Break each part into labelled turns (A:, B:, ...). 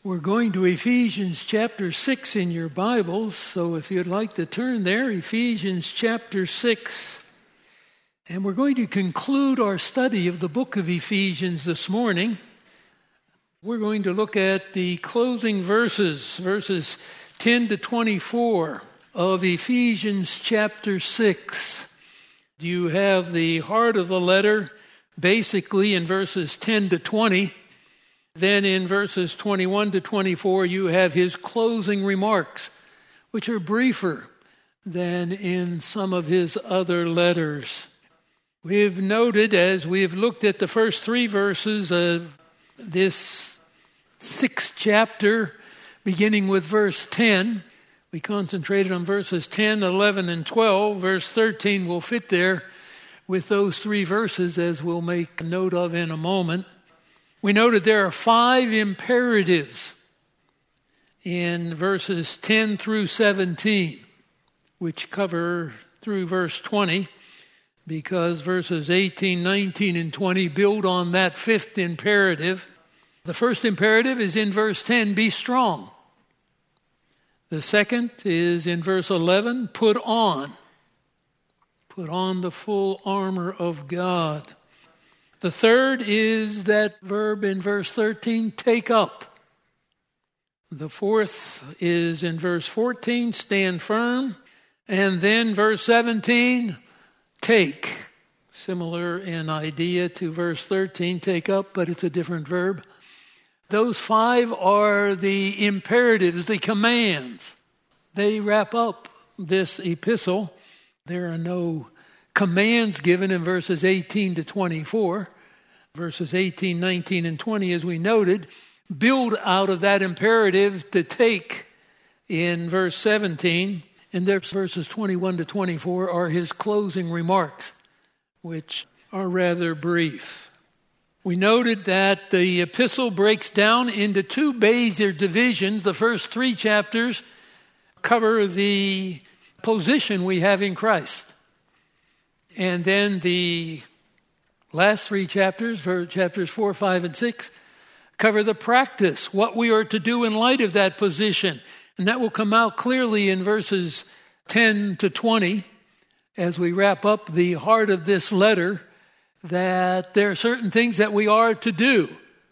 A: We're going to Ephesians chapter 6 in your Bibles, so if you'd like to turn there, Ephesians chapter 6. And we're going to conclude our study of the book of Ephesians this morning. We're going to look at the closing verses 10 to 24 of Ephesians chapter 6. You have the heart of the letter basically in verses 10 to 20. Then in verses 21 to 24, you have his closing remarks, which are briefer than in some of his other letters. We've noted, as we've looked at the first three verses of this sixth chapter, beginning with verse 10, we concentrated on verses 10, 11, and 12. Verse 13 will fit there with those three verses, as we'll make note of in a moment. We noted there are 5 imperatives in verses 10 through 17, which cover through verse 20, because verses 18, 19, and 20 build on that 5th imperative. The first imperative is in verse 10, be strong. The second is in verse 11, put on. Put on the full armor of God. The third is that verb in verse 13, take up. The fourth is in verse 14, stand firm. And then verse 17, take. Similar in idea to verse 13, take up, but it's a different verb. Those 5 are the imperatives, the commands. They wrap up this epistle. There are no commands given in verses 18 to 24. Verses 18, 19, and 20, as we noted, build out of that imperative to take in verse 17. And there's verses 21 to 24 are his closing remarks, which are rather brief. We noted that the epistle breaks down into 2 basic divisions. The first 3 chapters cover the position we have in Christ. And then the last 3 chapters, chapters 4, 5, and 6, cover the practice, what we are to do in light of that position. And that will come out clearly in verses 10 to 20 as we wrap up the heart of this letter, that there are certain things that we are to do.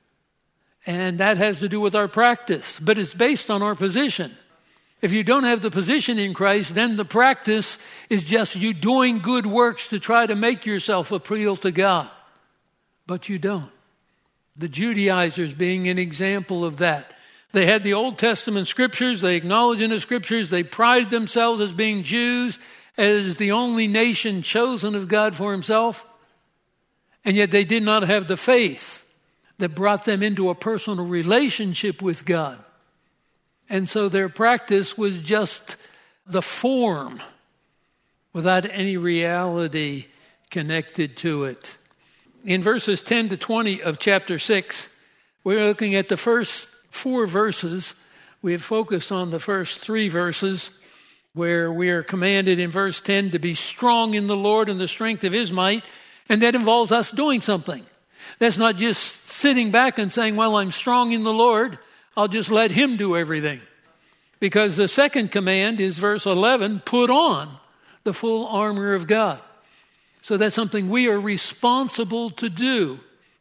A: And that has to do with our practice, but it's based on our position. If you don't have the position in Christ, then the practice is just you doing good works to try to make yourself appeal to God. But you don't. The Judaizers being an example of that. They had the Old Testament scriptures. They acknowledged in the scriptures. They prided themselves as being Jews, as the only nation chosen of God for himself. And yet they did not have the faith that brought them into a personal relationship with God. And so their practice was just the form without any reality connected to it. In verses 10 to 20 of chapter 6, we're looking at the first 4 verses. We have focused on the first 3 verses where we are commanded in verse 10 to be strong in the Lord and the strength of his might. And that involves us doing something. That's not just sitting back and saying, well, I'm strong in the Lord. I'll just let him do everything. Because the second command is verse 11, put on the full armor of God. So that's something we are responsible to do.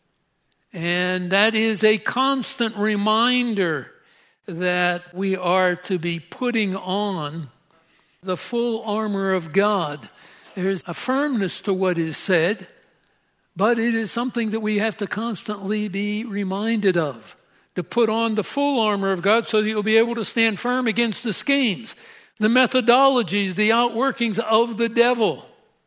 A: And that is a constant reminder that we are to be putting on the full armor of God. There's a firmness to what is said, but it is something that we have to constantly be reminded of. To put on the full armor of God so that you'll be able to stand firm against the schemes, the methodologies, the outworkings of the devil.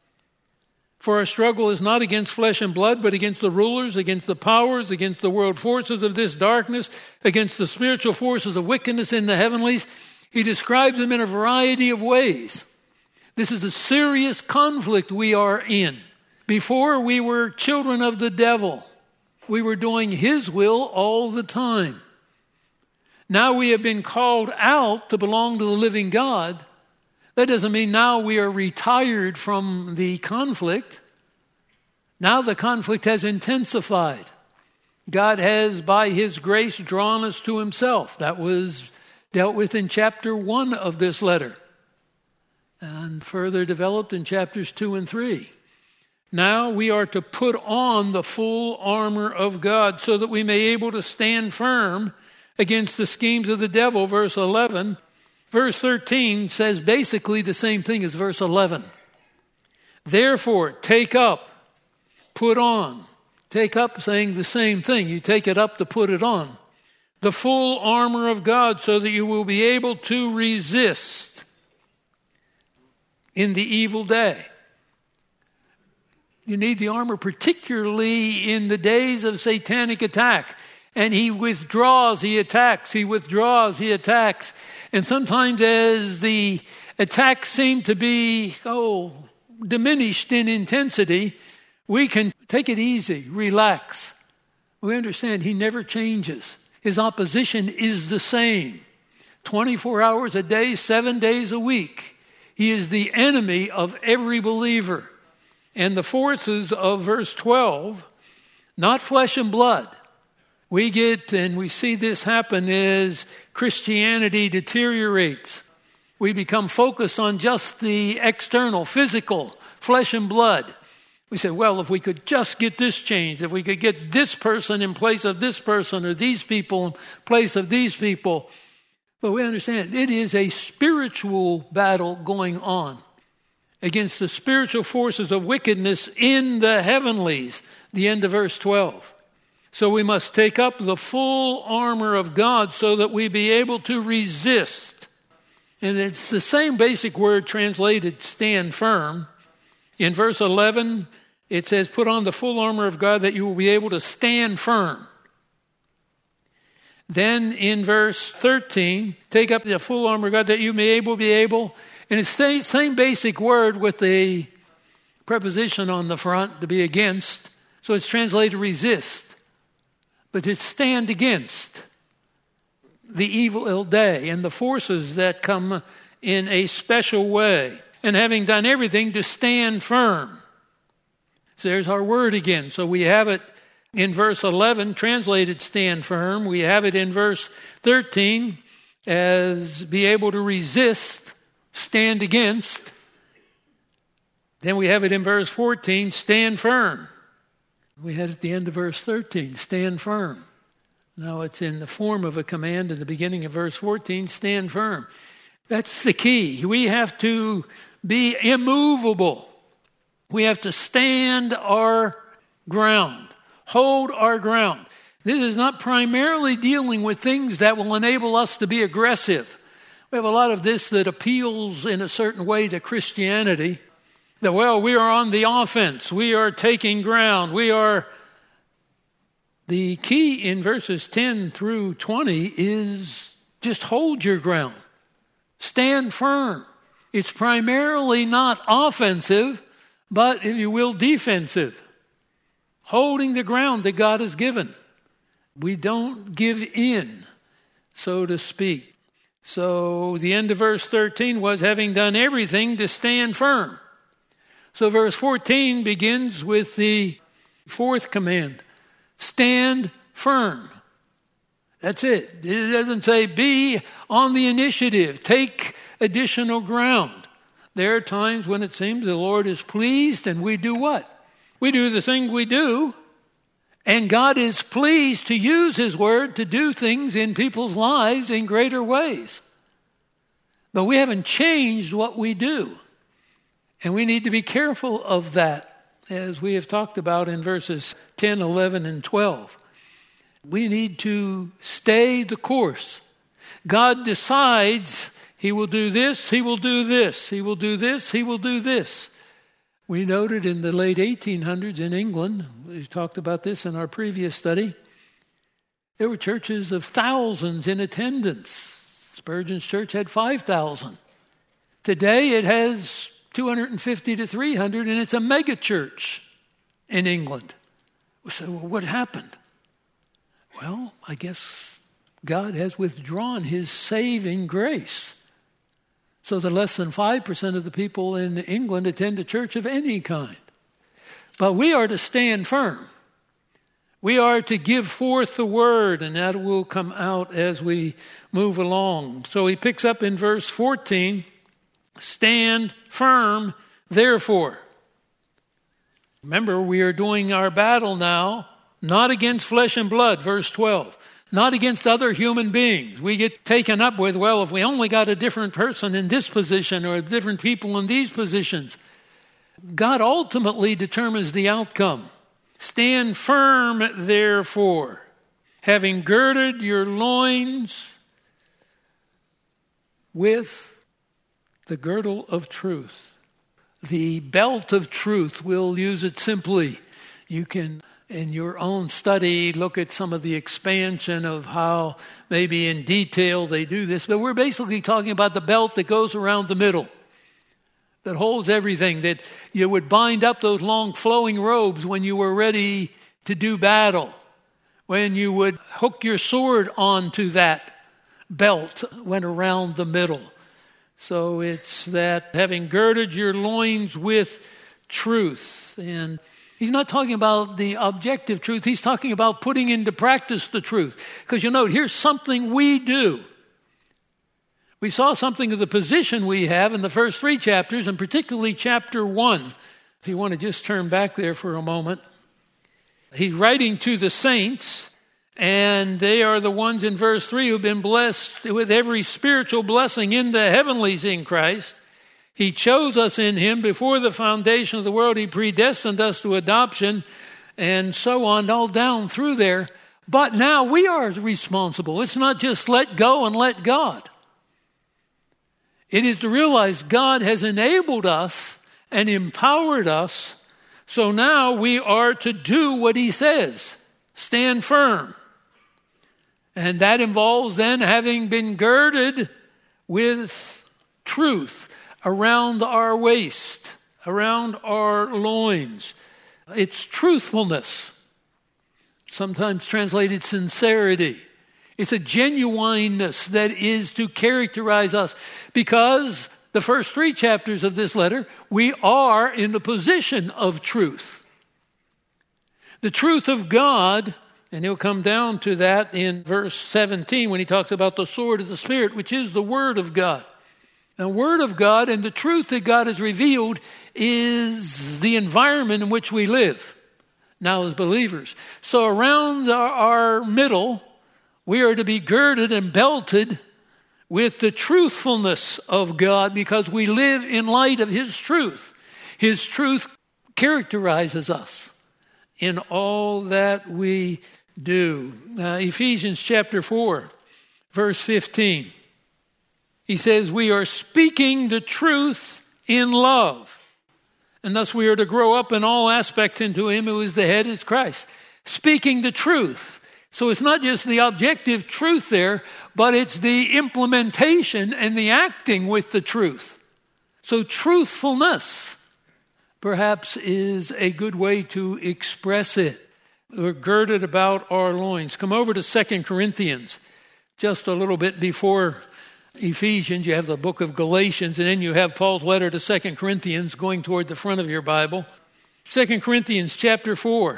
A: For our struggle is not against flesh and blood, but against the rulers, against the powers, against the world forces of this darkness, against the spiritual forces of wickedness in the heavenlies. He describes them in a variety of ways. This is a serious conflict we are in. Before, we were children of the devil. We were doing his will all the time. Now we have been called out to belong to the living God. That doesn't mean now we are retired from the conflict. Now the conflict has intensified. God has, by his grace, drawn us to himself. That was dealt with in chapter 1 of this letter, and further developed in chapters 2 and 3. Now we are to put on the full armor of God so that we may be able to stand firm against the schemes of the devil, verse 11. Verse 13 says basically the same thing as verse 11. Therefore, take up, put on. Take up saying the same thing. You take it up to put it on. The full armor of God so that you will be able to resist in the evil day. You need the armor particularly in the days of satanic attack. And he withdraws, he attacks, he withdraws, he attacks. And sometimes as the attacks seem to be, diminished in intensity, we can take it easy, relax. We understand he never changes. His opposition is the same. 24 hours a day, 7 days a week. He is the enemy of every believer. And the forces of verse 12, not flesh and blood. We get, and we see this happen as Christianity deteriorates. We become focused on just the external, physical, flesh and blood. We say, well, if we could just get this changed, if we could get this person in place of this person, or these people in place of these people. But we understand it is a spiritual battle going on against the spiritual forces of wickedness in the heavenlies, the end of verse 12. So we must take up the full armor of God so that we be able to resist. And it's the same basic word translated stand firm. In verse 11, it says, put on the full armor of God that you will be able to stand firm. Then in verse 13, take up the full armor of God that you may be able. And it's the same basic word with the preposition on the front to be against. So it's translated resist. But it's stand against the evil day and the forces that come in a special way. And having done everything, to stand firm. So there's our word again. So we have it in verse 11, translated stand firm. We have it in verse 13 as be able to resist, stand against. Then we have it in verse 14, stand firm. We had at the end of verse 13, stand firm. Now it's in the form of a command in the beginning of verse 14, stand firm. That's the key. We have to be immovable. We have to stand our ground, hold our ground. This is not primarily dealing with things that will enable us to be aggressive. We have a lot of this that appeals in a certain way to Christianity. That, we are on the offense. We are taking ground. The key in verses 10 through 20 is just hold your ground. Stand firm. It's primarily not offensive, but, if you will, defensive. Holding the ground that God has given. We don't give in, so to speak. So the end of verse 13 was having done everything to stand firm. So verse 14 begins with the fourth command. Stand firm. That's it. It doesn't say be on the initiative. Take additional ground. There are times when it seems the Lord is pleased and we do what? We do the thing we do. And God is pleased to use His word to do things in people's lives in greater ways. But we haven't changed what we do. And we need to be careful of that, as we have talked about in verses 10, 11, and 12. We need to stay the course. God decides He will do this, He will do this, He will do this, He will do this. We noted in the late 1800s in England, we talked about this in our previous study, there were churches of thousands in attendance. Spurgeon's church had 5,000. Today it has 250 to 300, and it's a mega church in England. We say, what happened? Well, I guess God has withdrawn His saving grace. So that less than 5% of the people in England attend a church of any kind. But we are to stand firm. We are to give forth the word, and that will come out as we move along. So he picks up in verse 14, stand firm, therefore. Remember, we are doing our battle now, not against flesh and blood, verse 12, not against other human beings. We get taken up with, well, if we only got a different person in this position or different people in these positions. God ultimately determines the outcome. Stand firm, therefore, having girded your loins with the girdle of truth. The belt of truth, we'll use it simply. You can, in your own study, look at some of the expansion of how maybe in detail they do this. But we're basically talking about the belt that goes around the middle, that holds everything, that you would bind up those long flowing robes when you were ready to do battle, when you would hook your sword onto that belt, went around the middle. So it's that having girded your loins with truth. And he's not talking about the objective truth. He's talking about putting into practice the truth. Because you know, here's something we do. We saw something of the position we have in the first 3 chapters, and particularly chapter 1. If you want to just turn back there for a moment. He's writing to the saints, and they are the ones in verse 3 who've been blessed with every spiritual blessing in the heavenlies in Christ. He chose us in him before the foundation of the world. He predestined us to adoption, and so on, all down through there. But now we are responsible. It's not just let go and let God. It is to realize God has enabled us and empowered us, so now we are to do what he says. Stand firm. And that involves then having been girded with truth around our waist, around our loins. It's truthfulness, sometimes translated sincerity. It's a genuineness that is to characterize us, because the first 3 chapters of this letter, we are in the position of truth. The truth of God, and he'll come down to that in verse 17 when he talks about the sword of the Spirit, which is the Word of God. The Word of God and the truth that God has revealed is the environment in which we live now as believers. So around our middle, we are to be girded and belted with the truthfulness of God, because we live in light of his truth. His truth characterizes us in all that we do. Ephesians chapter 4, verse 15. He says, we are speaking the truth in love. And thus we are to grow up in all aspects into him who is the head, is Christ. Speaking the truth. So it's not just the objective truth there, but it's the implementation and the acting with the truth. So truthfulness, perhaps, is a good way to express it. We're girded about our loins. Come over to 2 Corinthians, just a little bit before Ephesians. You have the book of Galatians, and then you have Paul's letter to 2 Corinthians going toward the front of your Bible. 2 Corinthians chapter 4.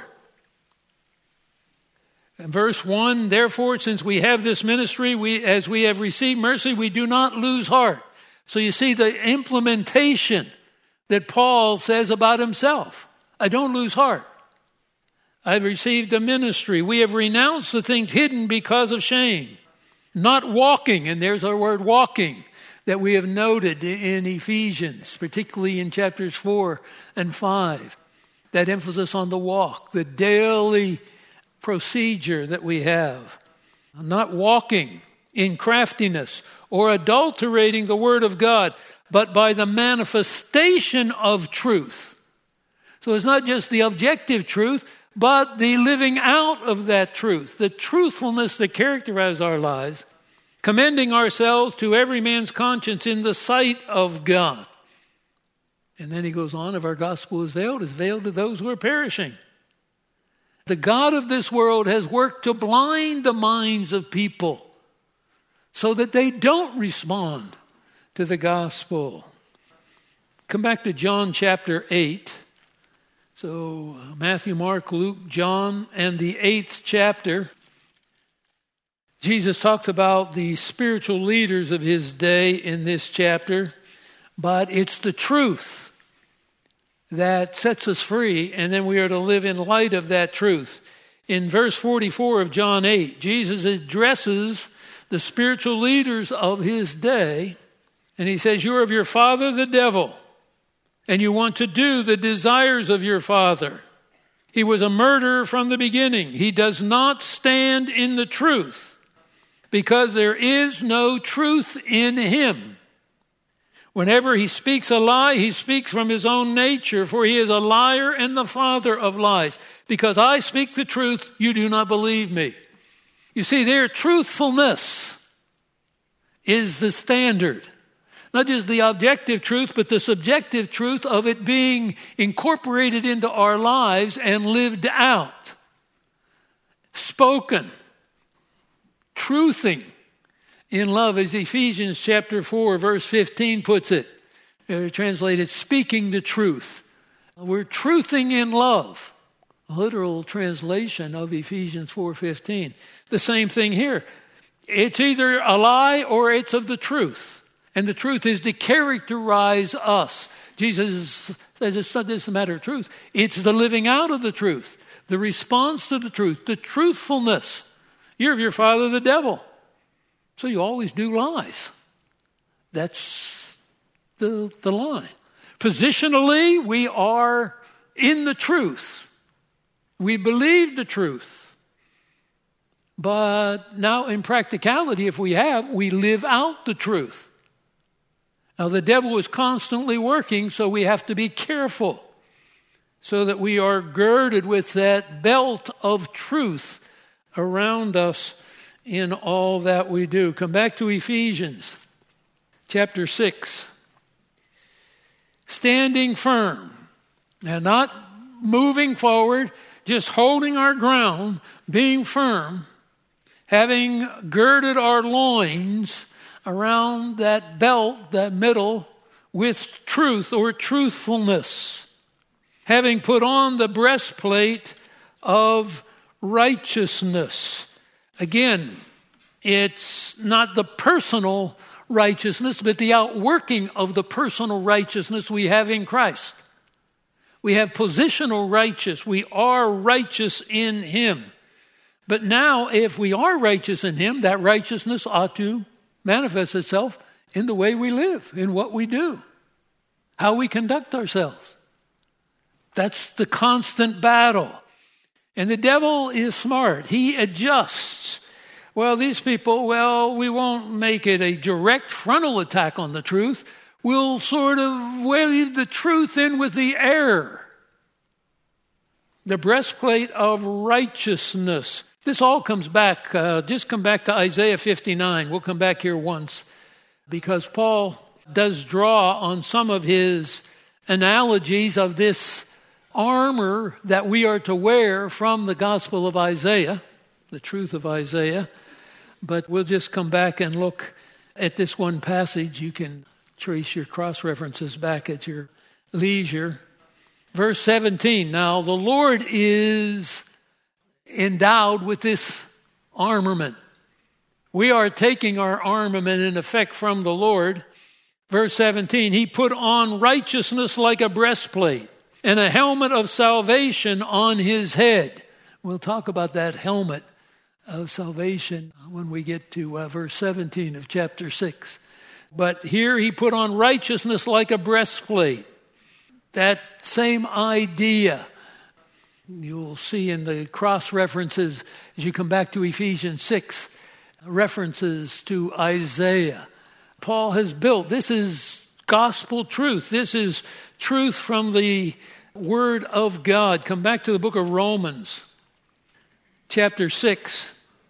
A: Verse 1, therefore, since we have this ministry, as we have received mercy, we do not lose heart. So you see the implementation that Paul says about himself. I don't lose heart. I've received a ministry. We have renounced the things hidden because of shame. Not walking, and there's our word walking that we have noted in Ephesians, particularly in chapters 4 and 5. That emphasis on the walk, the daily procedure that we have. Not walking in craftiness or adulterating the word of God, but by the manifestation of truth. So it's not just the objective truth, but the living out of that truth, the truthfulness that characterizes our lives, commending ourselves to every man's conscience in the sight of God. And then he goes on, if our gospel is veiled to those who are perishing. The God of this world has worked to blind the minds of people so that they don't respond to the gospel. Come back to John chapter 8. So Matthew, Mark, Luke, John, and the 8th chapter, Jesus talks about the spiritual leaders of his day in this chapter, but it's the truth that sets us free, and then we are to live in light of that truth. In verse 44 of John 8, Jesus addresses the spiritual leaders of his day, and he says, "You are of your father the devil, and you want to do the desires of your father. He was a murderer from the beginning. He does not stand in the truth, because there is no truth in him. Whenever he speaks a lie, he speaks from his own nature, for he is a liar and the father of lies. Because I speak the truth, you do not believe me." You see, their truthfulness is the standard. Not just the objective truth, but the subjective truth of it being incorporated into our lives and lived out. Spoken. Truthing in love, as Ephesians chapter 4, verse 15 puts it. Translated, speaking the truth. We're truthing in love. A literal translation of Ephesians 4:15. The same thing here. It's either a lie or it's of the truth. And the truth is to characterize us. Jesus says it's not just a matter of truth. It's the living out of the truth. The response to the truth. The truthfulness. You're of your father the devil. So you always do lies. That's the line. Positionally, we are in the truth. We believe the truth. But now in practicality, if we live out the truth. Now the devil is constantly working, so we have to be careful so that we are girded with that belt of truth around us in all that we do. Come back to Ephesians chapter 6. Standing firm and not moving forward, just holding our ground, being firm, having girded our loins around that belt, that middle, with truth or truthfulness. Having put on the breastplate of righteousness. Again, it's not the personal righteousness, but the outworking of the personal righteousness we have in Christ. We have positional righteous. We are righteous in him. But now, if we are righteous in him, that righteousness ought to manifest itself in the way we live, in what we do, how we conduct ourselves. That's the constant battle. And the devil is smart. He adjusts. Well, these people, we won't make it a direct frontal attack on the truth. We'll sort of weave the truth in with the error. The breastplate of righteousness. This all comes back, just come back to Isaiah 59. We'll come back here once because Paul does draw on some of his analogies of this armor that we are to wear from the gospel of Isaiah, the truth of Isaiah. But we'll just come back and look at this one passage. You can trace your cross-references back at your leisure. Verse 17, now the Lord is endowed with this armament. We are taking our armament in effect from the Lord. Verse 17, he put on righteousness like a breastplate and a helmet of salvation on his head. We'll talk about that helmet of salvation when we get to verse 17 of chapter 6. But here he put on righteousness like a breastplate. That same idea you'll see in the cross-references as you come back to Ephesians 6, references to Isaiah. Paul has built, this is gospel truth. This is truth from the Word of God. Come back to the book of Romans, chapter 6,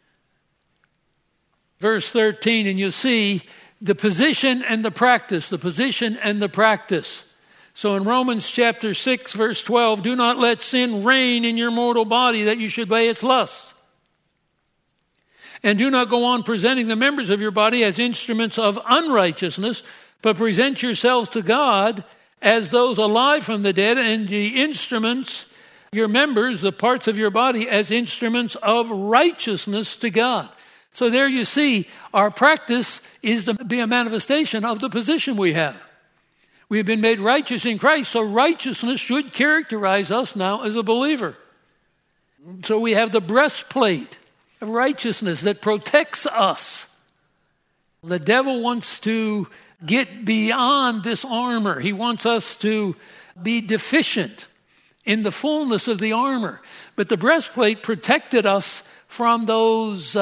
A: verse 13, and you'll see the position and the practice, the position and the practice. So in Romans chapter 6, verse 12, do not let sin reign in your mortal body that you should obey its lusts. And do not go on presenting the members of your body as instruments of unrighteousness, but present yourselves to God as those alive from the dead, and the instruments, your members, the parts of your body, as instruments of righteousness to God. So there you see, our practice is to be a manifestation of the position we have. We have been made righteous in Christ, so righteousness should characterize us now as a believer. So we have the breastplate of righteousness that protects us. The devil wants to get beyond this armor. He wants us to be deficient in the fullness of the armor. But the breastplate protected us from those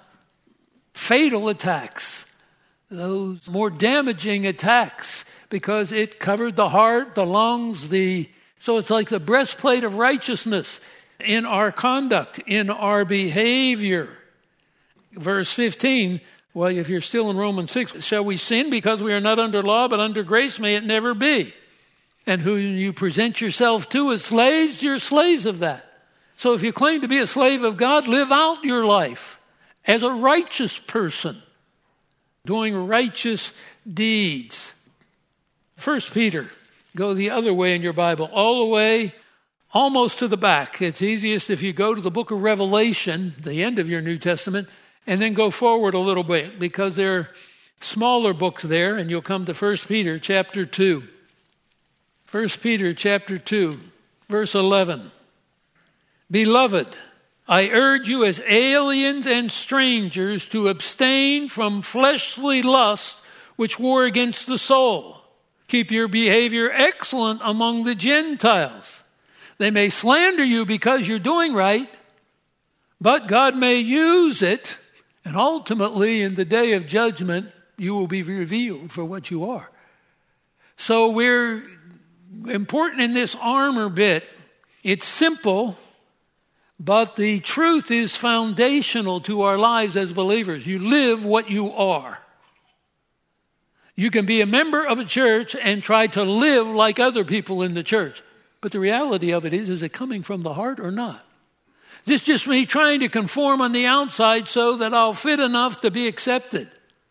A: fatal attacks, those more damaging attacks, because it covered the heart, the lungs, so it's like the breastplate of righteousness in our conduct, in our behavior. Verse 15, well, if you're still in Romans 6, shall we sin because we are not under law, but under grace? May it never be. And who you present yourself to as slaves, you're slaves of that. So if you claim to be a slave of God, live out your life as a righteous person, doing righteous deeds. 1 Peter, go the other way in your Bible, all the way almost to the back. It's easiest if you go to the book of Revelation, the end of your New Testament, and then go forward a little bit, because there are smaller books there, and you'll come to 1 Peter chapter 2. 1 Peter chapter 2, verse 11. Beloved, I urge you as aliens and strangers to abstain from fleshly lust which war against the soul. Keep your behavior excellent among the Gentiles. They may slander you because you're doing right, but God may use it, and ultimately in the day of judgment, you will be revealed for what you are. So we're important in this armor bit. It's simple, but the truth is foundational to our lives as believers. You live what you are. You can be a member of a church and try to live like other people in the church. But the reality of it is it coming from the heart or not? This is just me trying to conform on the outside so that I'll fit enough to be accepted.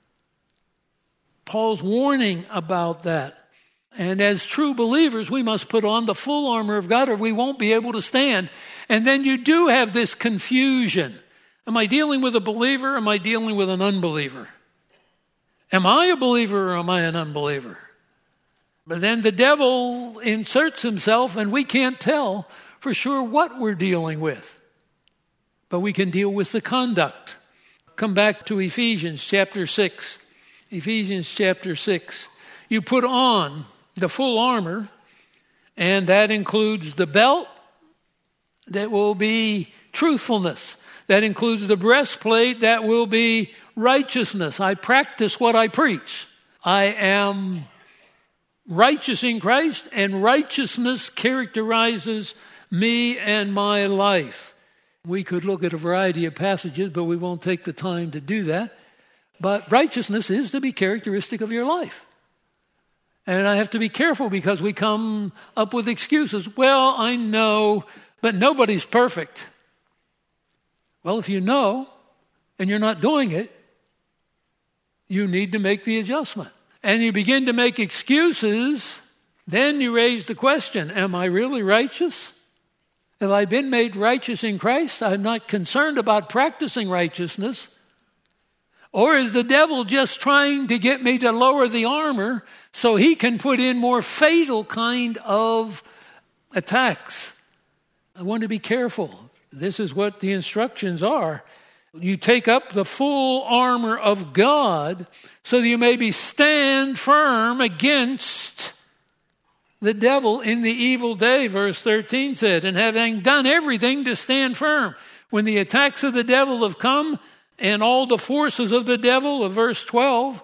A: Paul's warning about that. And as true believers, we must put on the full armor of God or we won't be able to stand. And then you do have this confusion. Am I dealing with a believer? Am I dealing with an unbeliever? Am I a believer or am I an unbeliever? But then the devil inserts himself and we can't tell for sure what we're dealing with. But we can deal with the conduct. Come back to Ephesians chapter 6. Ephesians chapter 6. You put on the full armor, and that includes the belt that will be truthfulness. That includes the breastplate that will be righteousness. I practice what I preach. I am righteous in Christ, and righteousness characterizes me and my life. We could look at a variety of passages, but we won't take the time to do that. But righteousness is to be characteristic of your life. And I have to be careful because we come up with excuses. Well, I know, but nobody's perfect. Well, if you know and you're not doing it, you need to make the adjustment. And you begin to make excuses, then you raise the question, am I really righteous? Have I been made righteous in Christ? I'm not concerned about practicing righteousness. Or is the devil just trying to get me to lower the armor so he can put in more fatal kind of attacks? I want to be careful. This is what the instructions are. You take up the full armor of God so that you may stand firm against the devil in the evil day, verse 13 said, and having done everything to stand firm. When the attacks of the devil have come and all the forces of the devil, of verse 12,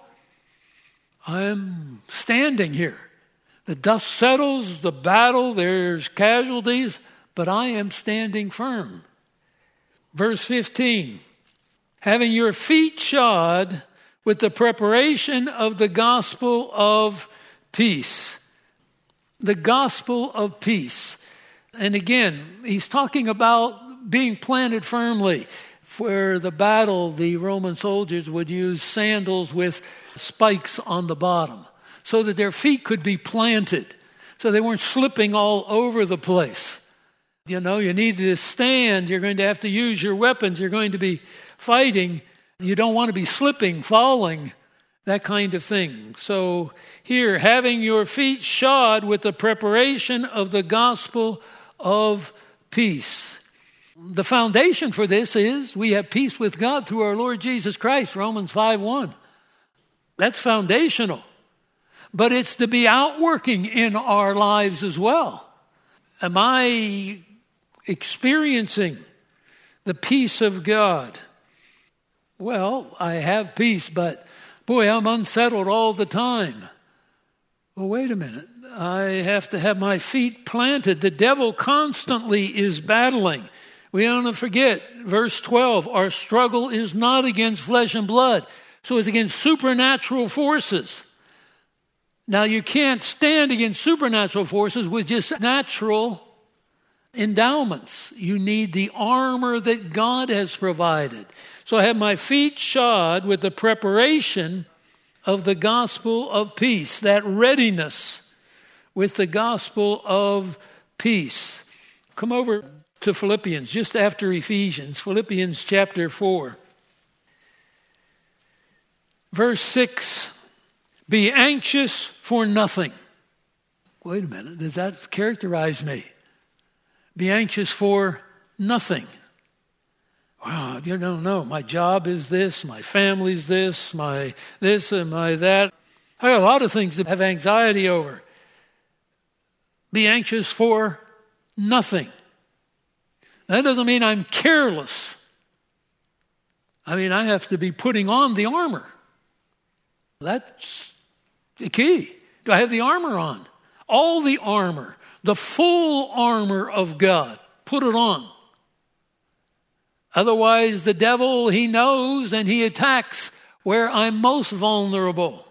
A: I'm standing here. The dust settles, the battle, there's casualties, but I am standing firm. Verse 15, having your feet shod with the preparation of the gospel of peace. The gospel of peace. And again, he's talking about being planted firmly. For the battle, the Roman soldiers would use sandals with spikes on the bottom so that their feet could be planted. so they weren't slipping all over the place. You need to stand. You're going to have to use your weapons. You're going to be fighting. You don't want to be slipping, falling, that kind of thing. So here, having your feet shod with the preparation of the gospel of peace. The foundation for this is we have peace with God through our Lord Jesus Christ, Romans 5:1. That's foundational. But it's to be outworking in our lives as well. Am I experiencing the peace of God? Well, I have peace, but boy, I'm unsettled all the time. Well, wait a minute. I have to have my feet planted. The devil constantly is battling. We don't forget, verse 12, our struggle is not against flesh and blood. So it's against supernatural forces. Now, you can't stand against supernatural forces with just natural endowments. You need the armor that God has provided. So I have my feet shod with the preparation of the gospel of peace, that readiness with the gospel of peace. Come over to Philippians, just after Ephesians, Philippians chapter 4. Verse 6, be anxious for nothing. Wait a minute, does that characterize me? Be anxious for nothing. Wow, you don't know. My job is this, my family's this, my this and my that. I got a lot of things to have anxiety over. Be anxious for nothing. That doesn't mean I'm careless. I mean, I have to be putting on the armor. That's the key. Do I have the armor on? All the armor, the full armor of God. Put it on. Otherwise, the devil, he knows and he attacks where I'm most vulnerable.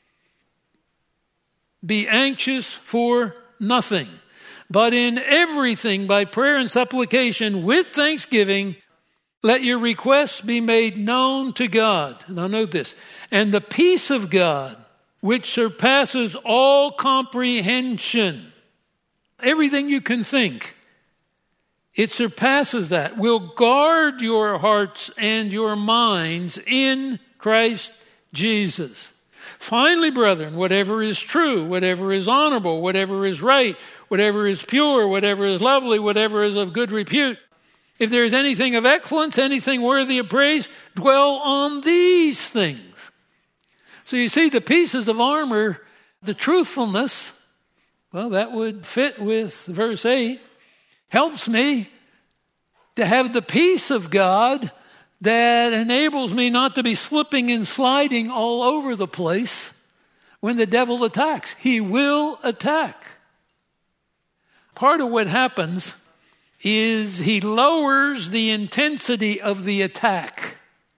A: Be anxious for nothing, but in everything by prayer and supplication with thanksgiving, let your requests be made known to God. Now note this. And the peace of God, which surpasses all comprehension, everything you can think, it surpasses that, will guard your hearts and your minds in Christ Jesus. Finally, brethren, whatever is true, whatever is honorable, whatever is right, whatever is pure, whatever is lovely, whatever is of good repute, if there is anything of excellence, anything worthy of praise, dwell on these things. So you see, the pieces of armor, the truthfulness, well, that would fit with verse 8, helps me to have the peace of God that enables me not to be slipping and sliding all over the place when the devil attacks. He will attack. Part of what happens is he lowers the intensity of the attack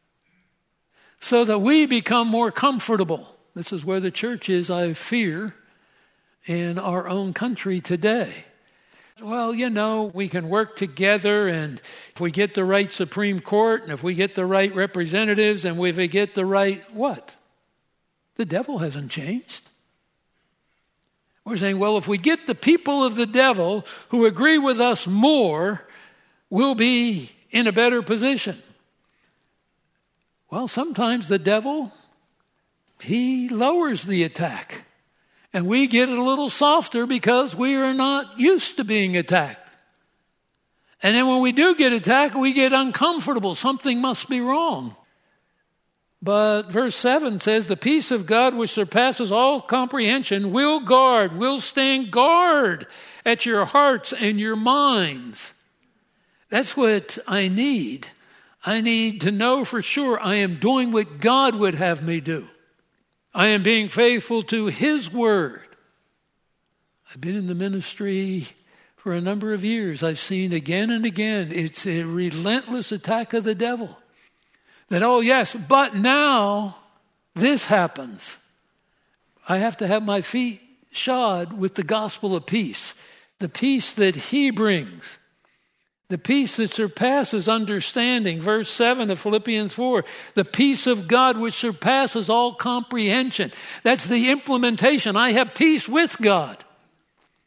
A: so that we become more comfortable. This is where the church is, I fear, in our own country today. Well, we can work together, and if we get the right Supreme Court, and if we get the right representatives, and if we get the right what? The devil hasn't changed. We're saying, well, if we get the people of the devil who agree with us more, we'll be in a better position. Well, sometimes the devil, he lowers the attack. And we get it a little softer because we are not used to being attacked. And then when we do get attacked, we get uncomfortable. Something must be wrong. But verse 7 says, the peace of God which surpasses all comprehension will stand guard at your hearts and your minds. That's what I need. I need to know for sure I am doing what God would have me do. I am being faithful to His word. I've been in the ministry for a number of years. I've seen again and again, it's a relentless attack of the devil. That, oh yes, but now this happens. I have to have my feet shod with the gospel of peace. The peace that He brings. The peace that surpasses understanding. Verse 7 of Philippians 4. The peace of God which surpasses all comprehension. That's the implementation. I have peace with God.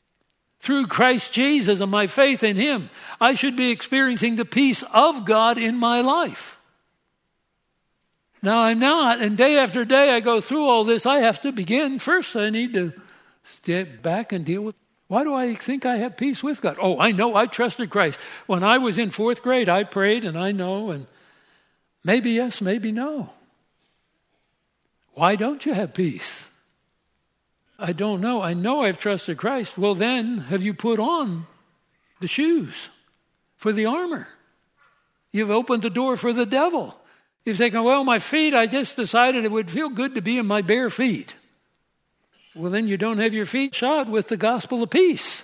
A: through Christ Jesus and my faith in him, I should be experiencing the peace of God in my life. Now I'm not, and day after day I go through all this. I have to begin. First, I need to step back and deal with, why do I think I have peace with God? Oh, I know, I trusted Christ. When I was in 4th grade, I prayed, and I know, and maybe yes, maybe no. Why don't you have peace? I don't know. I know I've trusted Christ. Well, then, have you put on the shoes for the armor? You've opened the door for the devil. You're thinking, well, my feet, I just decided it would feel good to be in my bare feet. Well, then you don't have your feet shod with the gospel of peace.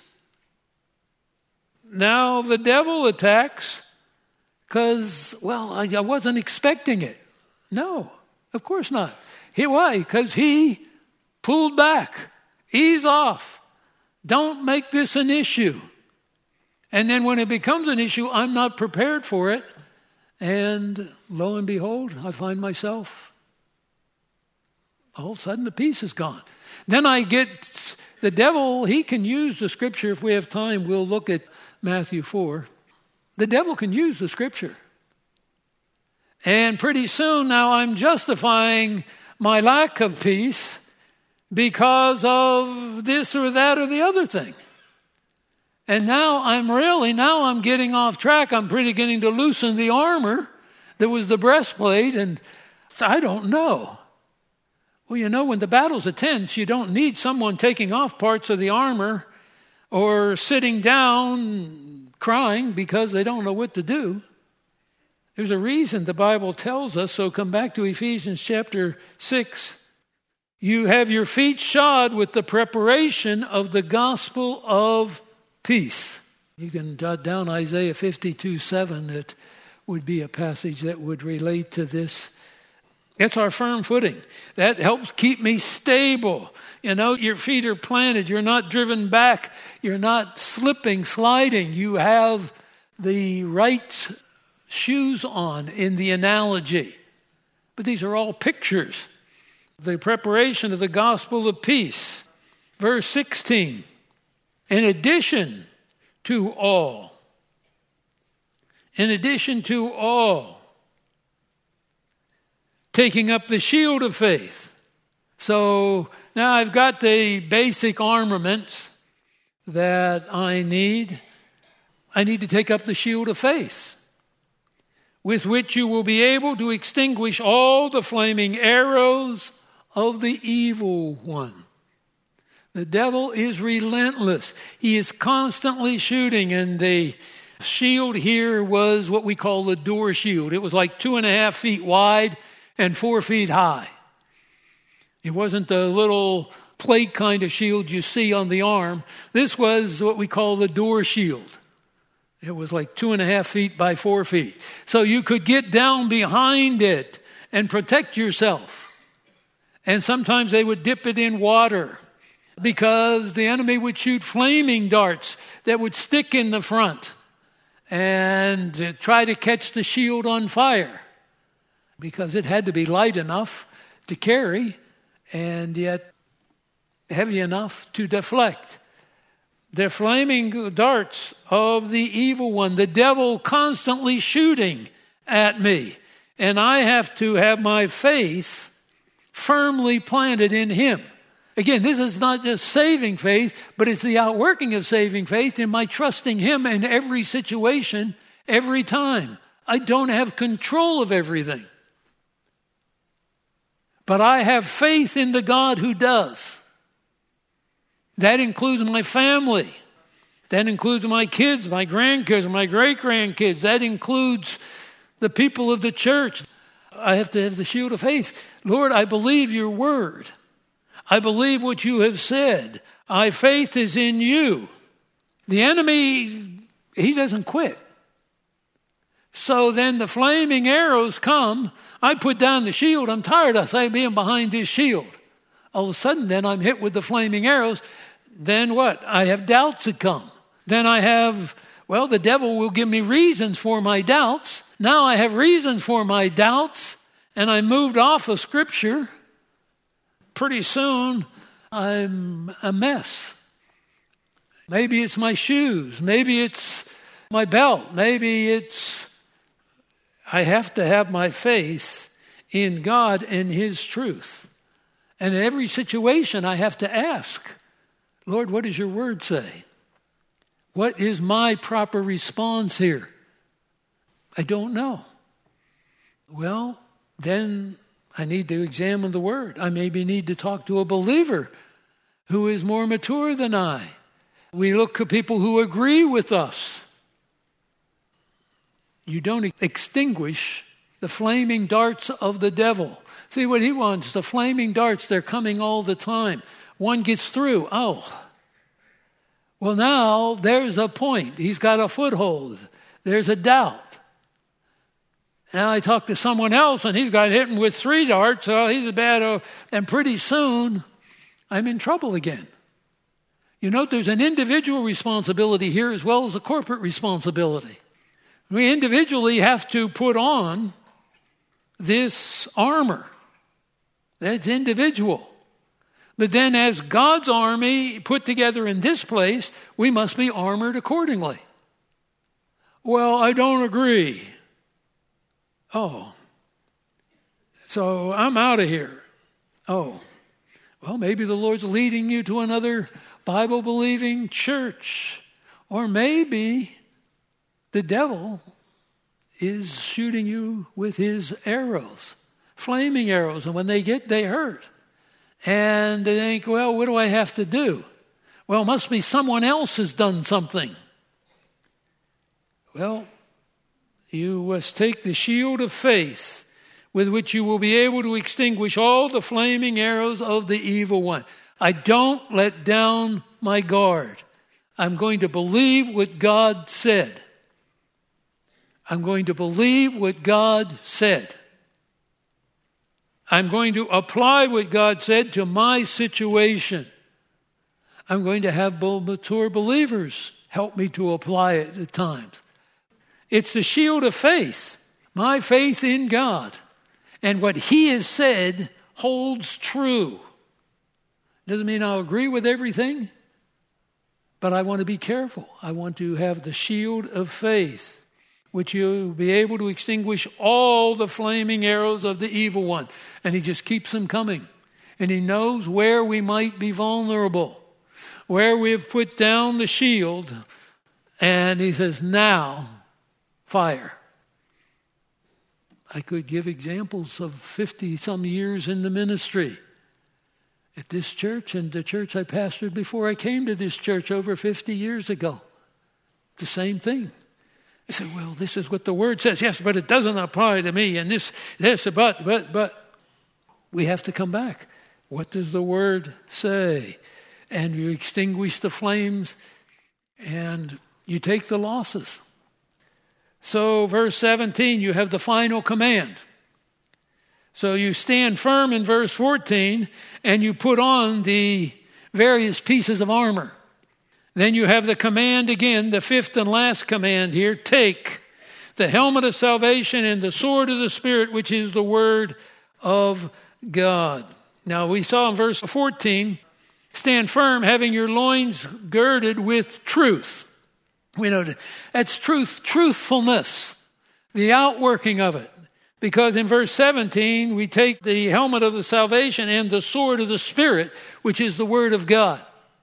A: Now the devil attacks because, well, I wasn't expecting it. No, of course not. Why? Because he pulled back. Ease off. Don't make this an issue. And then when it becomes an issue, I'm not prepared for it. And lo and behold, I find myself, all of a sudden the peace is gone. Then I get, the devil, he can use the scripture. If we have time, we'll look at Matthew 4. The devil can use the scripture. And pretty soon now I'm justifying my lack of peace because of this or that or the other thing. And now I'm getting off track. I'm getting to loosen the armor that was the breastplate, and I don't know. Well, you know, when the battle's tense, you don't need someone taking off parts of the armor or sitting down crying because they don't know what to do. There's a reason the Bible tells us, so come back to Ephesians chapter 6. You have your feet shod with the preparation of the gospel of peace. You can jot down Isaiah 52:7. That would be a passage that would relate to this. It's our firm footing. That helps keep me stable. You know, your feet are planted. You're not driven back. You're not slipping, sliding. You have the right shoes on in the analogy. But these are all pictures. The preparation of the gospel of peace. Verse 16. In addition to all, taking up the shield of faith. So now I've got the basic armament that I need. I need to take up the shield of faith, with which you will be able to extinguish all the flaming arrows of the evil one. The devil is relentless. He is constantly shooting, and the shield here was what we call the door shield. It was like 2.5 feet wide and 4 feet high. It wasn't the little plate kind of shield you see on the arm. This was what we call the door shield. It was like 2.5 feet by 4 feet. So you could get down behind it and protect yourself. And sometimes they would dip it in water, because the enemy would shoot flaming darts that would stick in the front and try to catch the shield on fire, because it had to be light enough to carry and yet heavy enough to deflect. The flaming darts of the evil one, the devil constantly shooting at me. And I have to have my faith firmly planted in him. Again, this is not just saving faith, but it's the outworking of saving faith in my trusting him in every situation, every time. I don't have control of everything, but I have faith in the God who does. That includes my family. That includes my kids, my grandkids, my great-grandkids. That includes the people of the church. I have to have the shield of faith. Lord, I believe your word. I believe what you have said. My faith is in you. The enemy, he doesn't quit. So then the flaming arrows come. I put down the shield. I'm tired of being behind this shield. All of a sudden, then I'm hit with the flaming arrows. Then what? I have doubts that come. Then I have, the devil will give me reasons for my doubts. Now I have reasons for my doubts, and I moved off of Scripture. Pretty soon, I'm a mess. Maybe it's my shoes. Maybe it's my belt. Maybe it's I have to have my faith in God and His truth. And in every situation I have to ask, Lord, what does your word say? What is my proper response here? I don't know. Well, then I need to examine the word. I maybe need to talk to a believer who is more mature than I. We look at people who agree with us. You don't extinguish the flaming darts of the devil. See what he wants, the flaming darts, they're coming all the time. One gets through. Oh, well now there's a point. He's got a foothold. There's a doubt. Now I talk to someone else and he's got hit with 3 darts. Oh, he's a bad, and pretty soon I'm in trouble again. You note there's an individual responsibility here as well as a corporate responsibility. We individually have to put on this armor. That's individual. But then as God's army put together in this place, we must be armored accordingly. Well, I don't agree. Oh, so I'm out of here. Oh, well, maybe the Lord's leading you to another Bible-believing church. Or maybe the devil is shooting you with his arrows, flaming arrows. And when they get, they hurt. And they think, well, what do I have to do? Well, it must be someone else has done something. Well, you must take the shield of faith with which you will be able to extinguish all the flaming arrows of the evil one. I don't let down my guard. I'm going to believe what God said. I'm going to believe what God said. I'm going to apply what God said to my situation. I'm going to have mature believers help me to apply it at times. It's the shield of faith, my faith in God. And what He has said holds true. Doesn't mean I'll agree with everything, but I want to be careful. I want to have the shield of faith, which you'll be able to extinguish all the flaming arrows of the evil one. And He just keeps them coming. And He knows where we might be vulnerable, where we have put down the shield. And He says, now, fire. I could give examples of 50-some years in the ministry at this church and the church I pastored before I came to this church over 50 years ago. The same thing. I said, well, this is what the Word says. Yes, but it doesn't apply to me. And this, but. We have to come back. What does the Word say? And you extinguish the flames and you take the losses. So verse 17, you have the final command. So you stand firm in verse 14 and you put on the various pieces of armor. Then you have the command again, the fifth and last command here. Take the helmet of salvation and the sword of the Spirit, which is the word of God. Now we saw in verse 14, stand firm, having your loins girded with truth. We know that's truth, truthfulness, the outworking of it. Because in verse 17, we take the helmet of the salvation and the sword of the Spirit, which is the word of God.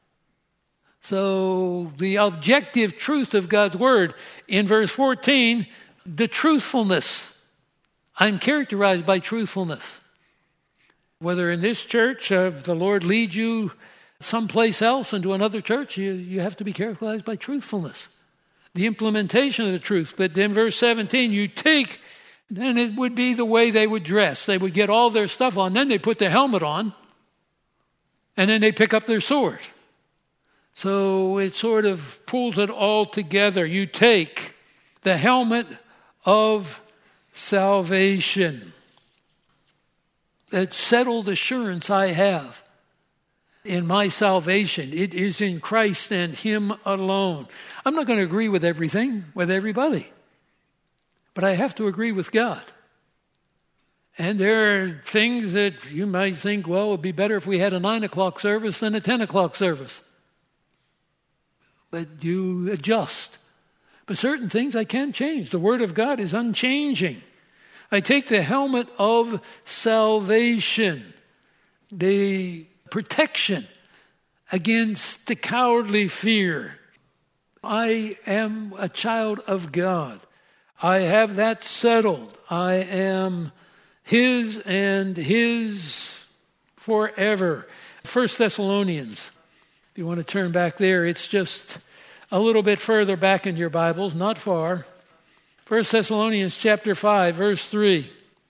A: So the objective truth of God's word. In verse 14, the truthfulness. I'm characterized by truthfulness. Whether in this church, if the Lord leads you someplace else into another church, you have to be characterized by truthfulness. The implementation of the truth. But in verse 17, you take, then it would be the way they would dress. They would get all their stuff on, then they put their helmet on, and then they pick up their sword. So it sort of pulls it all together. You take the helmet of salvation. That settled assurance I have in my salvation. It is in Christ and Him alone. I'm not going to agree with everything, with everybody. But I have to agree with God. And there are things that you might think, well, it would be better if we had a 9 o'clock service than a 10 o'clock service. but you adjust. But certain things I can't change. The Word of God is unchanging. I take the helmet of salvation, the protection against the cowardly fear. I am a child of God. I have that settled. I am His and His forever. 1 Thessalonians, if you want to turn back there, it's just a little bit further back in your Bibles, not far. 1 Thessalonians chapter 5, verse 3.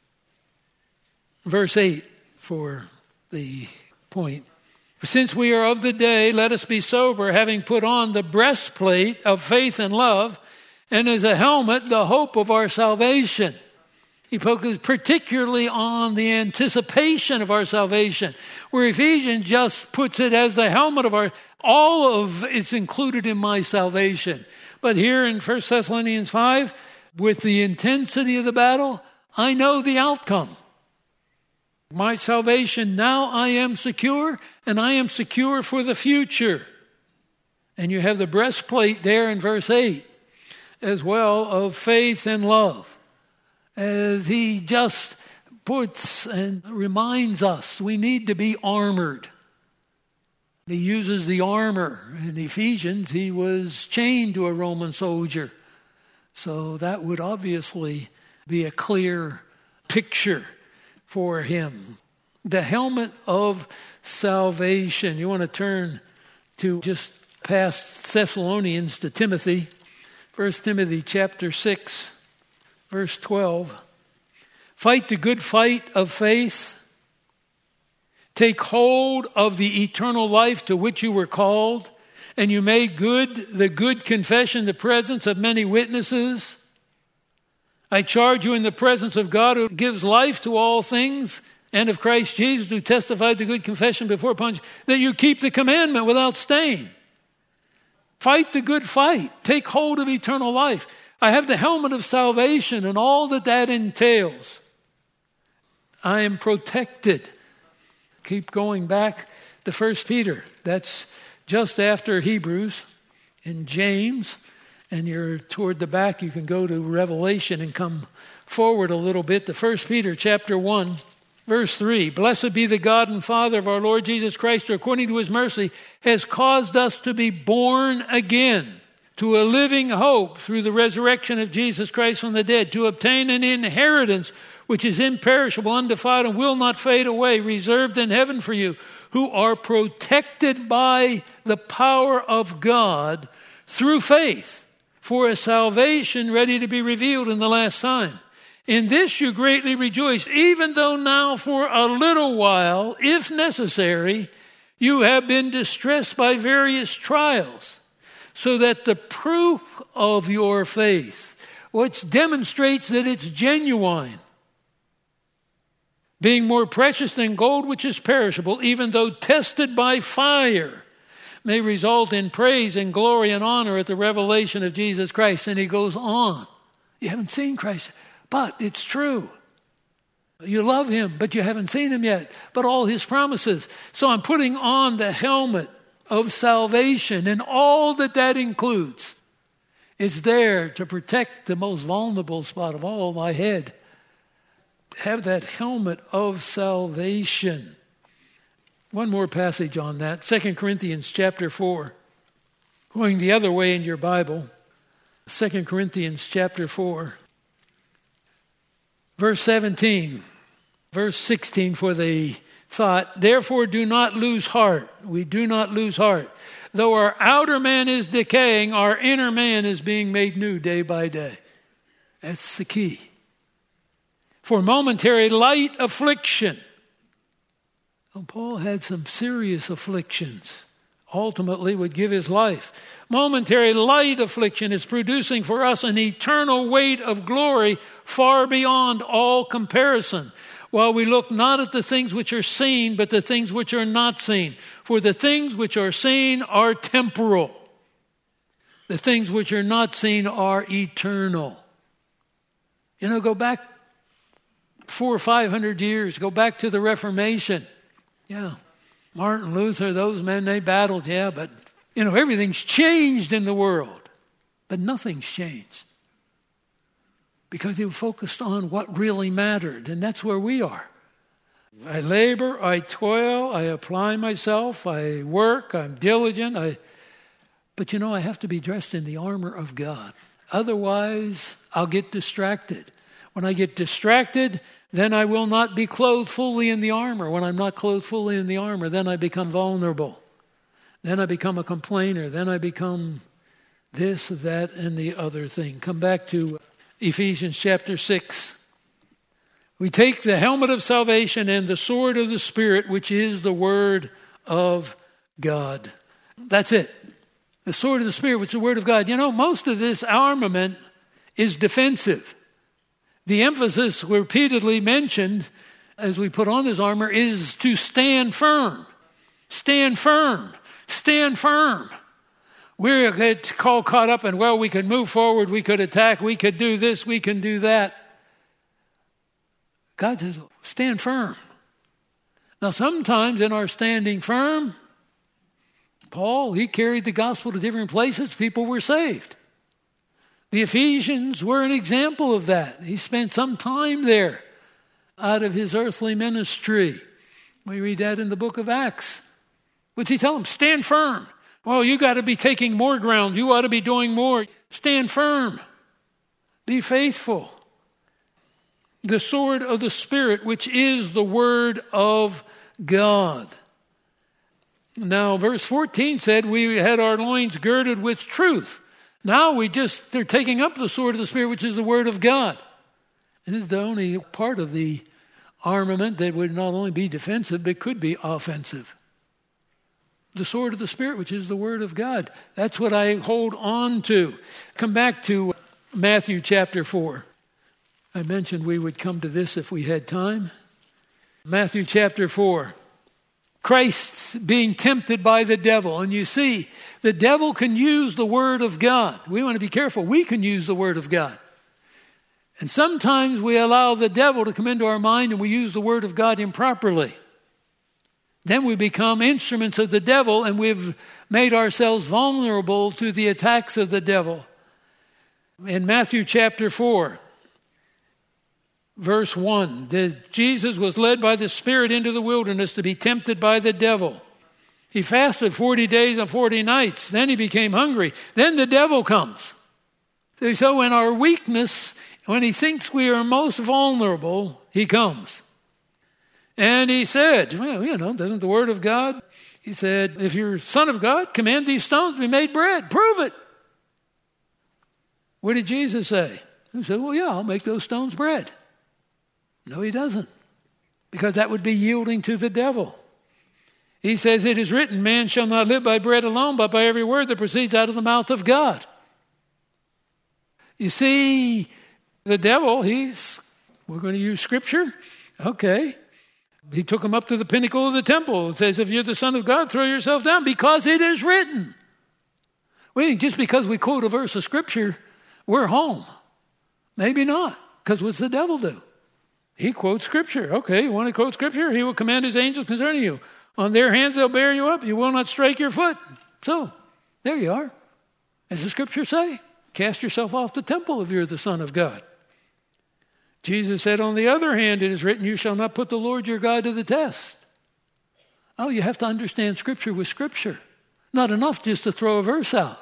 A: Verse 8 for the point. Since we are of the day, let us be sober, having put on the breastplate of faith and love, and as a helmet, the hope of our salvation. He focused particularly on the anticipation of our salvation, where Ephesians just puts it as the helmet of all of it's included in my salvation. But here in 1 Thessalonians 5, with the intensity of the battle, I know the outcome. My salvation, now I am secure, and I am secure for the future. And you have the breastplate there in verse 8 as well of faith and love. As he just puts and reminds us we need to be armored. He uses the armor. In Ephesians, he was chained to a Roman soldier. So that would obviously be a clear picture for him. The helmet of salvation. You want to turn to just past Thessalonians to Timothy. 1 Timothy chapter 6, verse 12. Fight the good fight of faith. Take hold of the eternal life to which you were called, and you made good the good confession in the presence of many witnesses. I charge you in the presence of God who gives life to all things, and of Christ Jesus who testified the good confession before Pontius, that you keep the commandment without stain. Fight the good fight. Take hold of eternal life. I have the helmet of salvation and all that entails. I am protected. Keep going back to 1 Peter. That's just after Hebrews and James. And you're toward the back, you can go to Revelation and come forward a little bit to 1 Peter chapter 1, verse 3. Blessed be the God and Father of our Lord Jesus Christ, who according to his mercy has caused us to be born again to a living hope through the resurrection of Jesus Christ from the dead, to obtain an inheritance which is imperishable, undefiled, and will not fade away, reserved in heaven for you, who are protected by the power of God through faith, for a salvation ready to be revealed in the last time. In this you greatly rejoice, even though now for a little while, if necessary, you have been distressed by various trials, so that the proof of your faith, which demonstrates that it's genuine, being more precious than gold which is perishable, even though tested by fire, may result in praise and glory and honor at the revelation of Jesus Christ. And he goes on. You haven't seen Christ, but it's true. You love him, but you haven't seen him yet. But all his promises. So I'm putting on the helmet of salvation and all that includes. It's there to protect the most vulnerable spot of all, my head. Have that helmet of salvation. One more passage on that. 2 Corinthians chapter 4. Going the other way in your Bible. 2 Corinthians chapter 4. Verse 17. Verse 16 for the thought. Therefore do not lose heart. We do not lose heart. Though our outer man is decaying, our inner man is being made new day by day. That's the key. For momentary light affliction. Well, Paul had some serious afflictions, ultimately would give his life. Momentary light affliction is producing for us an eternal weight of glory far beyond all comparison, while we look not at the things which are seen, but the things which are not seen. For the things which are seen are temporal. The things which are not seen are eternal. Go back 400 or 500 years, go back to the Reformation. Yeah, Martin Luther, those men, they battled, but Everything's changed in the world, but nothing's changed. Because they were focused on what really mattered, and that's where we are. I labor, I toil, I apply myself, I work, I'm diligent. But I have to be dressed in the armor of God. Otherwise, I'll get distracted. When I get distracted, then I will not be clothed fully in the armor. When I'm not clothed fully in the armor, then I become vulnerable. Then I become a complainer. Then I become this, that, and the other thing. Come back to Ephesians chapter 6. We take the helmet of salvation and the sword of the Spirit, which is the word of God. That's it. The sword of the Spirit, which is the word of God. Most of this armament is defensive. The emphasis repeatedly mentioned as we put on this armor is to stand firm. Stand firm. Stand firm. We're caught up in, we could move forward, we could attack, we could do this, we can do that. God says, stand firm. Now, sometimes in our standing firm, Paul, he carried the gospel to different places. People were saved. The Ephesians were an example of that. He spent some time there out of his earthly ministry. We read that in the book of Acts. What's he tell them? Stand firm. Well, you got to be taking more ground. You ought to be doing more. Stand firm. Be faithful. The sword of the Spirit, which is the word of God. Now, verse 14 said we had our loins girded with truth. Now they're taking up the sword of the Spirit, which is the word of God. And it's the only part of the armament that would not only be defensive, but could be offensive. The sword of the Spirit, which is the word of God. That's what I hold on to. Come back to Matthew chapter 4. I mentioned we would come to this if we had time. Matthew chapter 4. Christ's being tempted by the devil. And you see, the devil can use the word of God. We want to be careful. We can use the word of God. And sometimes we allow the devil to come into our mind and we use the word of God improperly. Then we become instruments of the devil and we've made ourselves vulnerable to the attacks of the devil. In Matthew chapter 4, verse 1, Jesus was led by the Spirit into the wilderness to be tempted by the devil. He fasted 40 days and 40 nights. Then he became hungry. Then the devil comes. So in our weakness, when he thinks we are most vulnerable, he comes. And he said, doesn't the word of God? He said, if you're Son of God, command these stones to be made bread. Prove it. What did Jesus say? He said, I'll make those stones bread. No, he doesn't. Because that would be yielding to the devil. He says, it is written, man shall not live by bread alone, but by every word that proceeds out of the mouth of God. You see, the devil, we're going to use scripture. Okay. He took him up to the pinnacle of the temple. It says, if you're the Son of God, throw yourself down because it is written. We think just because we quote a verse of scripture, we're home. Maybe not, because what's the devil do? He quotes scripture. Okay, you want to quote scripture? He will command his angels concerning you. On their hands they'll bear you up. You will not strike your foot. So, there you are. As the scripture say, cast yourself off the temple if you're the Son of God. Jesus said, on the other hand, it is written, you shall not put the Lord your God to the test. Oh, you have to understand scripture with scripture. Not enough just to throw a verse out.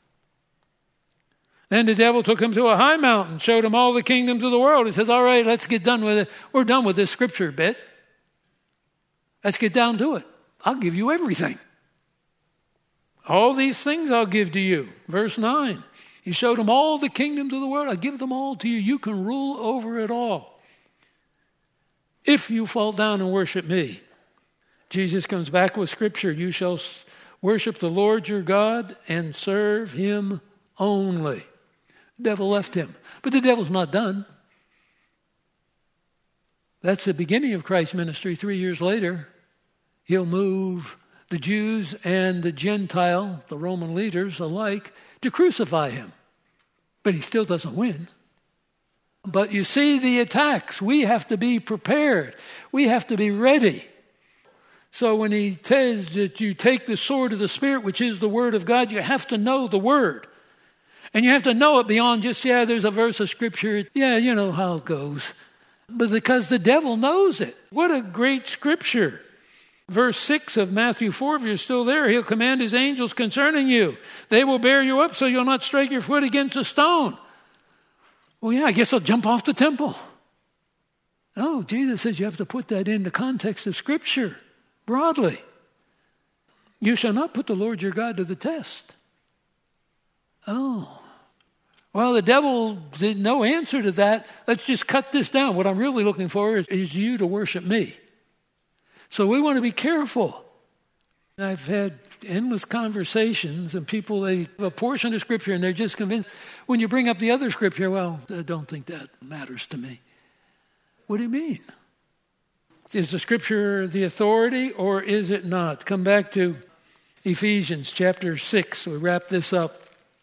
A: Then the devil took him to a high mountain, showed him all the kingdoms of the world. He says, all right, let's get done with it. We're done with this scripture bit. Let's get down to it. I'll give you everything. All these things I'll give to you. Verse 9. He showed him all the kingdoms of the world. I give them all to you. You can rule over it all. If you fall down and worship me. Jesus comes back with scripture. You shall worship the Lord your God and serve him only. The devil left him. But the devil's not done. That's the beginning of Christ's ministry. 3 years later, he'll move the Jews and the Gentile, the Roman leaders alike, to crucify him. But he still doesn't win. But you see the attacks. We have to be prepared. We have to be ready. So when he says that you take the sword of the Spirit, which is the Word of God, you have to know the Word. And you have to know it beyond just, there's a verse of Scripture. Yeah, you know how it goes. But because the devil knows it. What a great Scripture. Verse 6 of Matthew 4, if you're still there, he'll command his angels concerning you. They will bear you up so you'll not strike your foot against a stone. Well, yeah, I guess I'll jump off the temple. No, Jesus says you have to put that in the context of Scripture, broadly. You shall not put the Lord your God to the test. Oh. Well, the devil did no answer to that. Let's just cut this down. What I'm really looking for is you to worship me. So we want to be careful. I've had endless conversations and people, they have a portion of Scripture and they're just convinced. When you bring up the other Scripture, well, I don't think that matters to me. What do you mean? Is the Scripture the authority or is it not? Come back to Ephesians chapter 6. We wrap this up.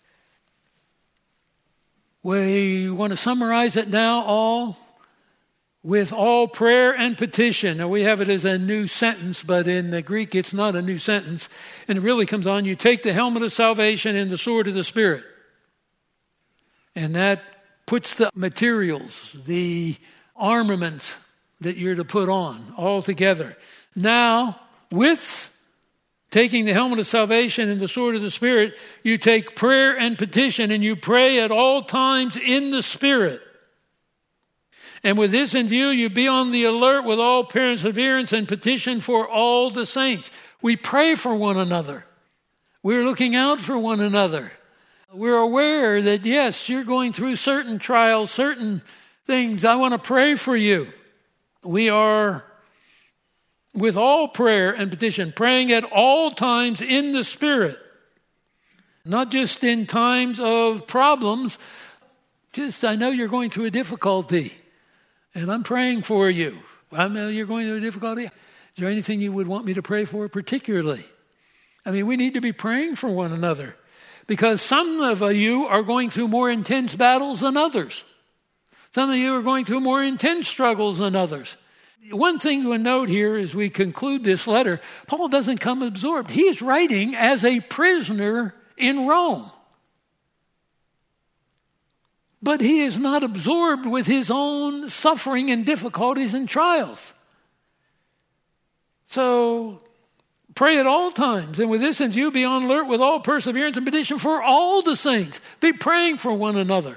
A: We want to summarize it now all with all prayer and petition. Now we have it as a new sentence, but in the Greek it's not a new sentence. And it really comes on, you take the helmet of salvation and the sword of the Spirit. And that puts the materials, the armament that you're to put on all together. Now, with taking the helmet of salvation and the sword of the Spirit, you take prayer and petition and you pray at all times in the Spirit. And with this in view, you be on the alert with all perseverance and petition for all the saints. We pray for one another. We're looking out for one another. We're aware that, yes, you're going through certain trials, certain things. I want to pray for you. We are with all prayer and petition, praying at all times in the Spirit. Not just in times of problems, just I know you're going through a difficulty, and I'm praying for you. I know you're going through a difficulty. Is there anything you would want me to pray for particularly? I mean, we need to be praying for one another, because some of you are going through more intense battles than others. Some of you are going through more intense struggles than others. One thing to note here as we conclude this letter, Paul doesn't come absorbed. He is writing as a prisoner in Rome. But he is not absorbed with his own suffering and difficulties and trials. So pray at all times. And with this in view, be on alert with all perseverance and petition for all the saints. Be praying for one another.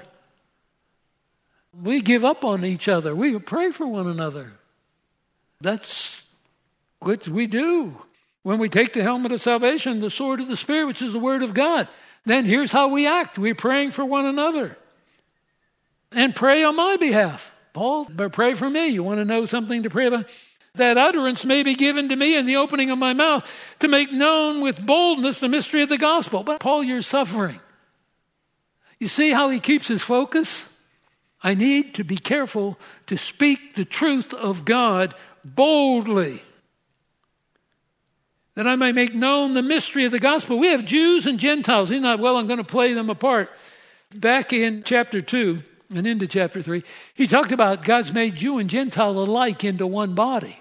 A: We give up on each other. We pray for one another. That's what we do. When we take the helmet of salvation, the sword of the Spirit, which is the Word of God, then here's how we act. We're praying for one another. And pray on my behalf. Paul, pray for me. You want to know something to pray about? That utterance may be given to me in the opening of my mouth to make known with boldness the mystery of the gospel. But Paul, you're suffering. You see how he keeps his focus? I need to be careful to speak the truth of God boldly, that I may make known the mystery of the gospel. We have Jews and Gentiles. He's not, I'm going to play them apart. Back in chapter 2 and into chapter 3, he talked about God's made Jew and Gentile alike into one body.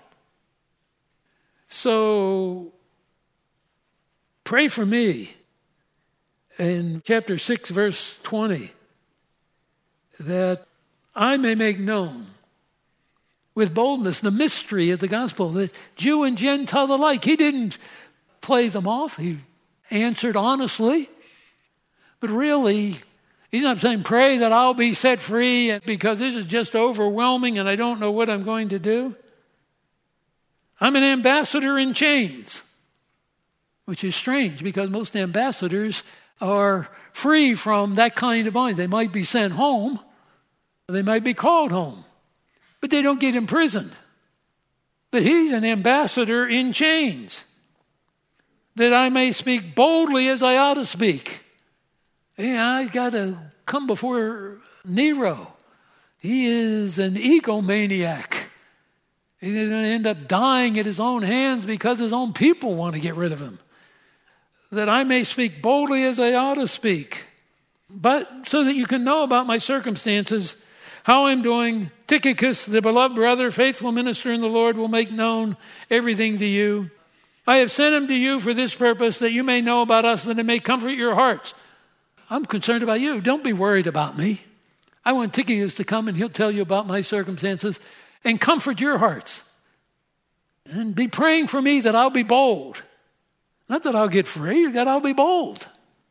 A: So pray for me in chapter 6, verse 20, that I may make known with boldness the mystery of the gospel, that Jew and Gentile alike. He didn't play them off. He answered honestly. But really, he's not saying, pray that I'll be set free because this is just overwhelming and I don't know what I'm going to do. I'm an ambassador in chains, which is strange because most ambassadors are free from that kind of bondage. They might be sent home. They might be called home. But they don't get imprisoned. But he's an ambassador in chains, that I may speak boldly as I ought to speak. Yeah, I got to come before Nero. He is an egomaniac. He's going to end up dying at his own hands because his own people want to get rid of him. That I may speak boldly as I ought to speak. But so that you can know about my circumstances, how I'm doing, Tychicus, the beloved brother, faithful minister in the Lord, will make known everything to you. I have sent him to you for this purpose, that you may know about us, that it may comfort your hearts. I'm concerned about you. Don't be worried about me. I want Tychicus to come and he'll tell you about my circumstances and comfort your hearts. And be praying for me that I'll be bold. Not that I'll get free, that I'll be bold.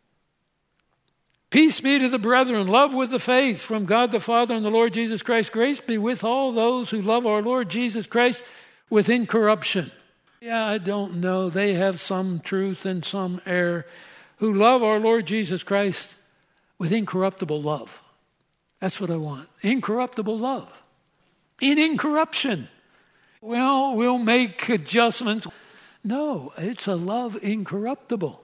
A: Peace be to the brethren, love with the faith from God the Father and the Lord Jesus Christ. Grace be with all those who love our Lord Jesus Christ with incorruption. Yeah, I don't know. They have some truth and some error. Who love our Lord Jesus Christ with incorruptible love. That's what I want. Incorruptible love. In incorruption. Well, we'll make adjustments. No, it's a love incorruptible.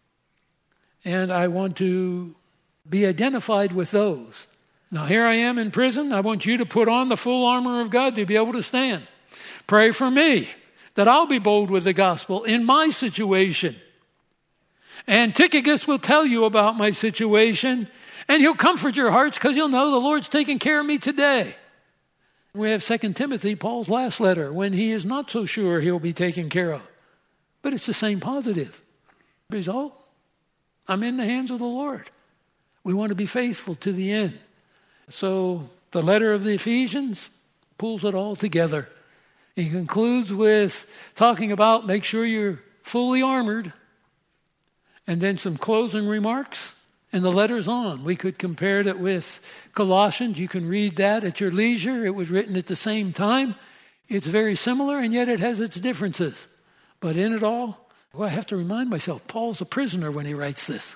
A: And I want to be identified with those. Now, here I am in prison. I want you to put on the full armor of God to be able to stand. Pray for me that I'll be bold with the gospel in my situation. And Tychicus will tell you about my situation, and he'll comfort your hearts because you'll know the Lord's taking care of me today. We have 2 Timothy, Paul's last letter, when he is not so sure he'll be taken care of. But it's the same positive result. I'm in the hands of the Lord. We want to be faithful to the end. So the letter of the Ephesians pulls it all together. He concludes with talking about make sure you're fully armored, and then some closing remarks, and the letter's on. We could compare it with Colossians. You can read that at your leisure. It was written at the same time. It's very similar, and yet it has its differences. But in it all, I have to remind myself, Paul's a prisoner when he writes this.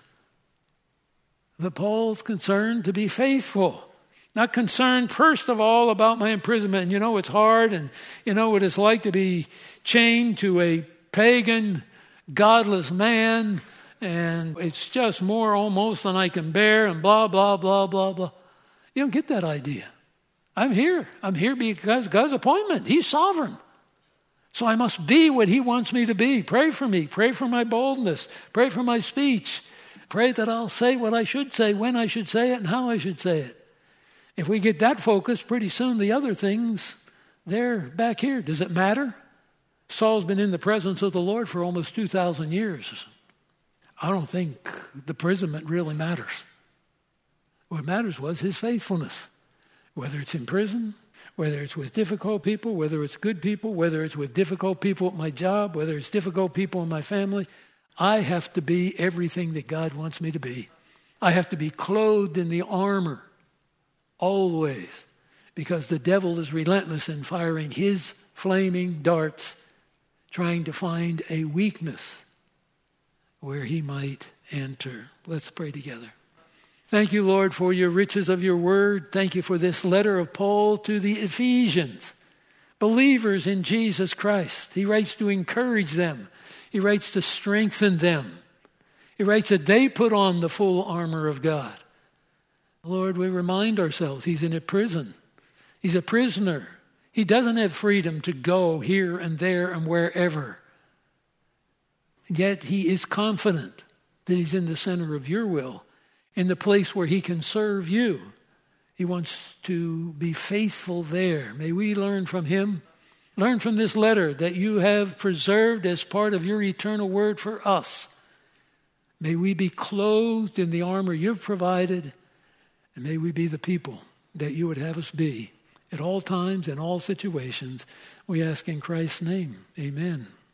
A: But Paul's concerned to be faithful. Not concerned, first of all, about my imprisonment. You know, it's hard, and you know what it's like to be chained to a pagan, godless man, and it's just more almost than I can bear, and blah, blah, blah, blah, blah. You don't get that idea. I'm here. I'm here because God's appointment. He's sovereign. So I must be what he wants me to be. Pray for me. Pray for my boldness. Pray for my speech. Pray that I'll say what I should say, when I should say it, and how I should say it. If we get that focused, pretty soon the other things, they're back here. Does it matter? Saul's been in the presence of the Lord for almost 2,000 years. I don't think the imprisonment really matters. What matters was his faithfulness. Whether it's in prison, whether it's with difficult people, whether it's good people, whether it's with difficult people at my job, whether it's difficult people in my family, I have to be everything that God wants me to be. I have to be clothed in the armor always, because the devil is relentless in firing his flaming darts, trying to find a weakness where he might enter. Let's pray together. Thank you, Lord, for your riches of your word. Thank you for this letter of Paul to the Ephesians, believers in Jesus Christ. He writes to encourage them. He writes to strengthen them. He writes that they put on the full armor of God. Lord, we remind ourselves he's in a prison. He's a prisoner. He doesn't have freedom to go here and there and wherever. Yet he is confident that he's in the center of your will, in the place where he can serve you. He wants to be faithful there. May we learn from him, learn from this letter that you have preserved as part of your eternal word for us. May we be clothed in the armor you've provided, and may we be the people that you would have us be at all times, in all situations. We ask in Christ's name. Amen.